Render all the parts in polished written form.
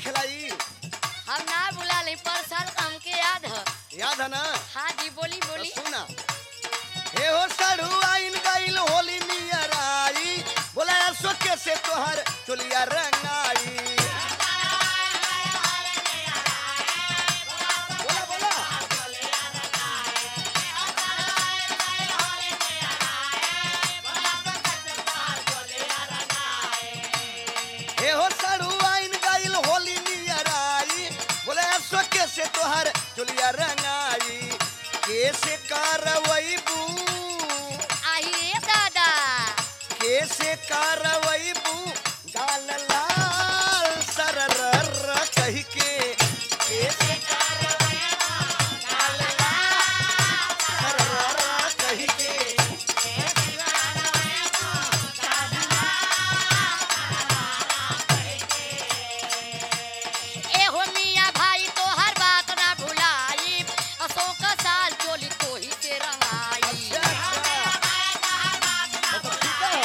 खिलाई। हम ना बुला ले पर साल हमके याद है। याद है ना? हाँ जी बोली तो बोली। सुना। हे हो साढ़ू आइन गइल होली नियर आई, बोला सो कैसे तोहर चोलिया रंगाई। बोला बोला। हे हो साढ़ू आइन गइल होली नियर आई, बोला सो कैसे तोहर चोलिया रंगाई। कैसे कारवैबू आई रे दादा। कैसे कारवैबू गाल लाल सरर कही के। कैसे कारवैबू गाल लाल सरर कही के। ए हो मियां भाई तो हर बात ना भुलाई, अशोक साल चोली तो ही से रंगाई। तो ठीक है।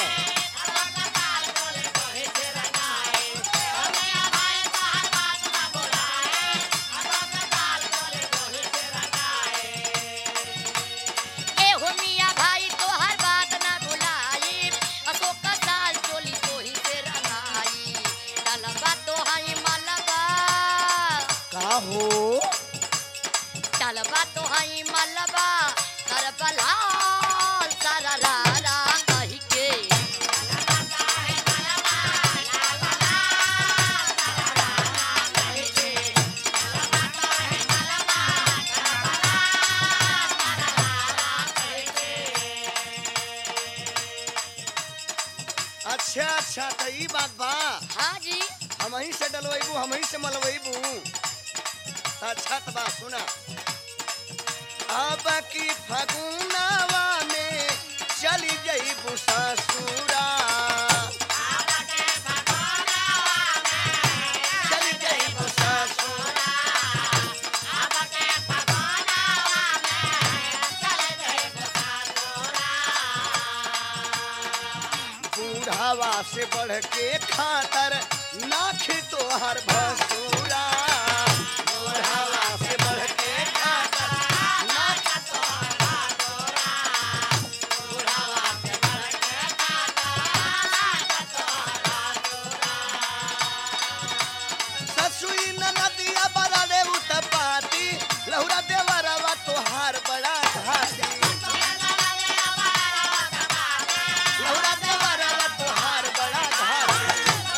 ए हो मियां भाई तो हर बात ना भुलाई, अशोक साल चोली तो ही से रंगाई। डलबा तो हई मलबा, का हो डलबा तो हई मलबा, करबलाल सररारा कही के। अच्छा अच्छा तो ई बात बा। हाँ जी हम ही से डलवैबू हम ही से मलवैबू। अच्छा तो बा सुना। अब की फगुनवा में चली जईबू ससुरा। चली जईबू ससुरा। बूढ़ावा से बढ़ के खातर नाख तोहर भसुरा। बूढ़ावा से बढ़ के खातर नाख तोहर भसुरा। बूढ़ावा से बढ़ के खातर नाख तोहर भसुरा। ससुई ननदिया बड़ा रे उतपाती, लहुरा देवरवा तोहार बड़ा घाटी। लहुरा देवरवा तोहार बड़ा घाटी।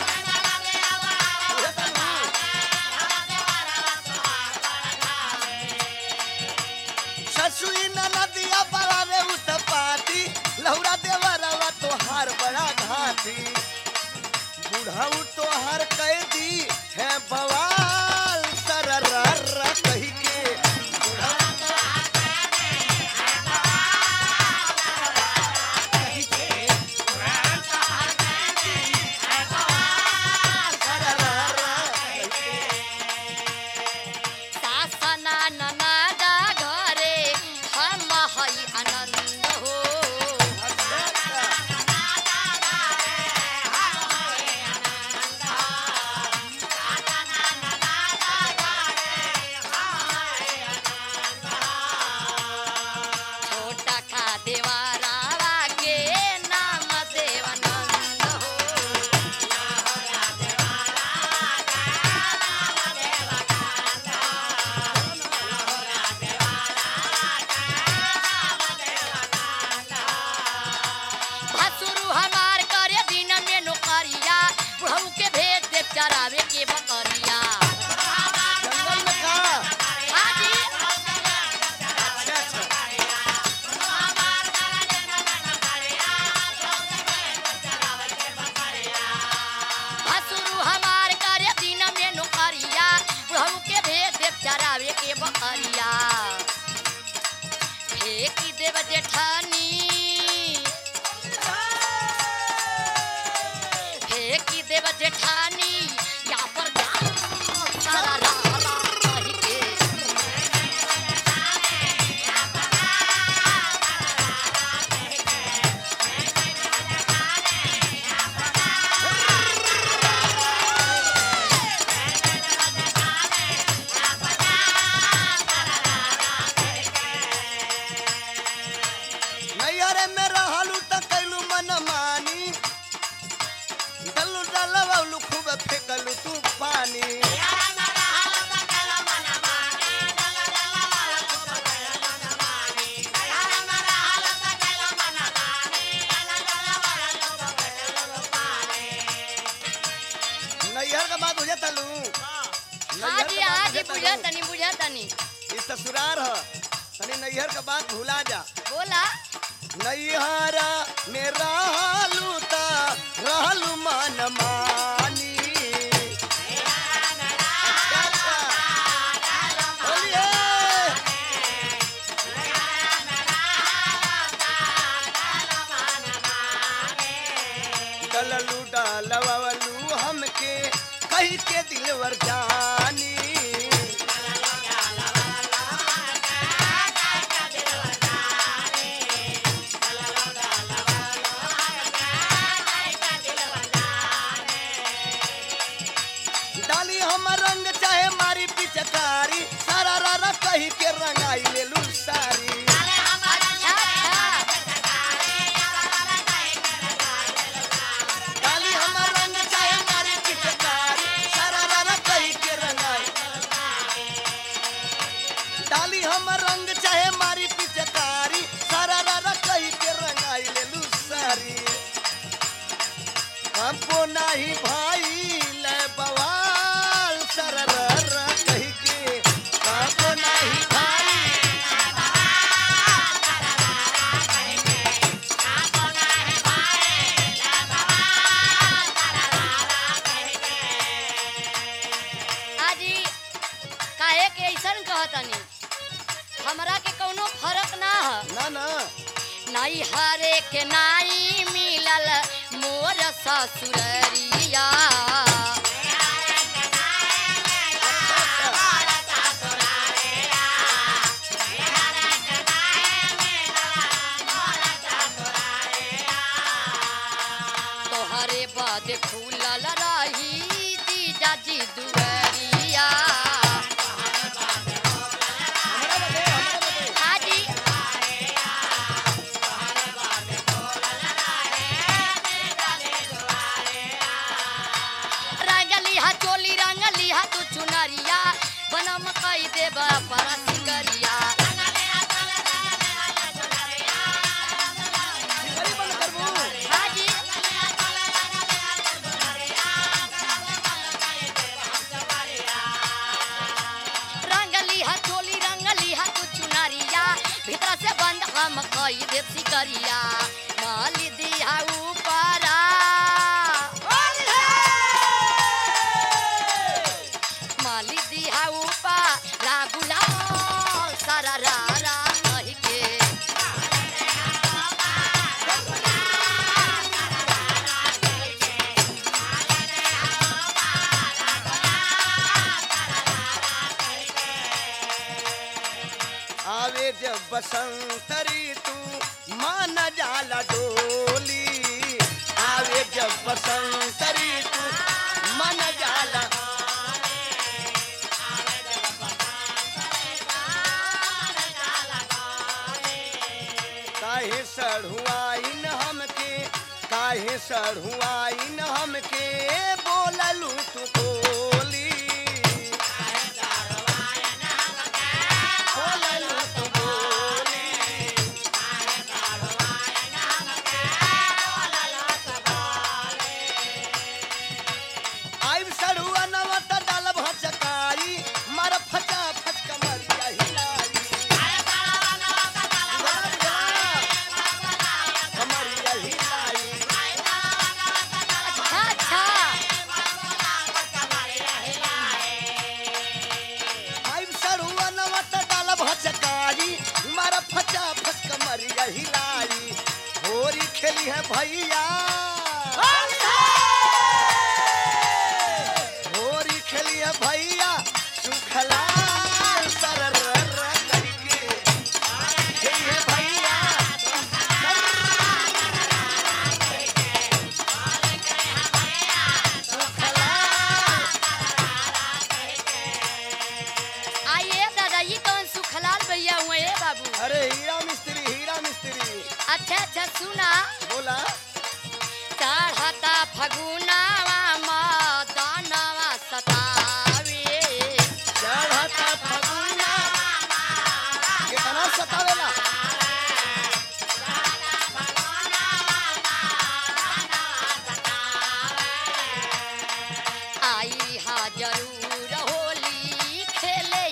ससुई ननदिया बड़ा रे उतपाती, लहुरा देवरवा तोहार बड़ा घाटी। बुढ़ऊ तोहार कैदी है बवाल सरर कही के। बुढ़ऊ तोहार कैदी है बवाल कही के। बुढ़ऊ तोहार कैदी है बवाल सरर कही के। सासना ननदा घरे हम हई आनंद हो। छोटा खा देवारावा के नाम देवानंद हो। भसुरु हमार करे दिन में नौकरिया, बुढ़ऊ के भेज दे चरावे के बकरिया। जंगल में का। हाँ जी अच्छा अच्छा। भसुरु हमार करे दिन में नौकरिया, बुढ़ऊ के भेज दे चरावे के बकरिया। फेंक देव जेठानी, फेंक देव जेठानी, यहाँ पर सारा रारा कही के। बुझा तनी ई ससुरार ह तनी नैहर का बात भुला जा। बोला नैहरा में रहलू मन मानी। अच्छा, बोलिए। डललू डलवलू हमके कही के दिलवर जानी। डाली हम रंग चाहे मारी पिचकारी सारा रारा कही के रंगाई लेलू सारी। अच्छा डाली हम रंग चाहे मारी पिचकारी सारा रारा कही के रंगाई। डाली हम रंग चाहे मारी पिचकारी सारा रारा कही के रंगाई लेलू सारी। हमको नहीं भाई ले बवाल सररा कही के हमको नहीं भाई। आजी काहे के ऐसन कहतनी हमरा के कौनो फर्क ना ह ना ना नाई हरे के नाई मिलल मोर ससुररिया। तोहरे बद फूलल रही जीजाजी दुअरिया। आजी रंगलिहा चोली रंगलिहा तू चुनरिया बनम कई देब परस करिया। अरे बंद करबू। आजी रंगलिहा चोली रंगलिहा तू चुनरिया भीतर से बंद हम कई देब सिकरिया। माली दिया ऊपरा माली दिया ऊपरा गुलाल सारा रारा कही के। आवे जब बसंत ऋतु मान जाला डोली। आवे जब बसंत ऋतु मन जाला। काहे सढ़ुआइन हमके काहे सढ़ुआइन हमके बोललू तू बोली। बोललू तू बोली। आइब सढ़ुआ नवत डालब हचकाई मर फचा फच कमरिया हिलाई। कमरिया हिलाई। अच्छा आइब सढ़ुआ नवत डालब हचकाई मर फचा फच कमरिया हिलाई। होरी खेली है भैया होरी खेली है भैया सुखला सरर करके खेली है भैया। सुखला आइए दादा ये कौन सुखलाल भैया हुए हैं बाबू। अरे हीरा मिस्त्री अच्छा अच्छा सुना बोला। चढ़ता फगुनावा मदनवा सतावे। चढ़ता फगुना कितना सतावेला। आई हा जरूर होली खेले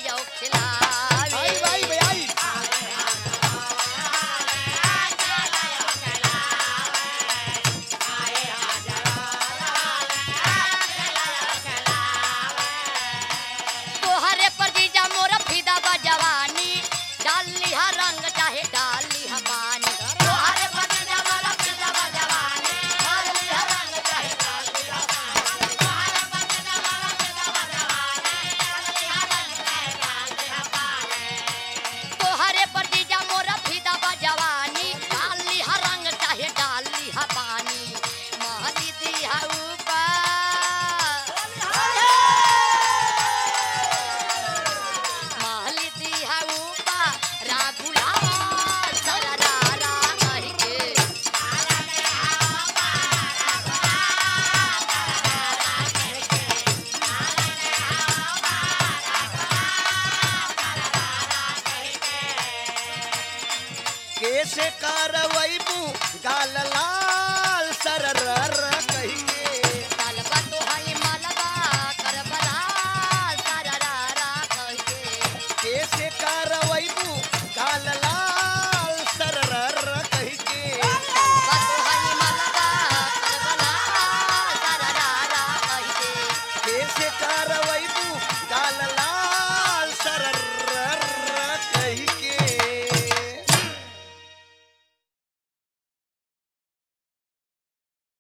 से कारवैबू गाल लाल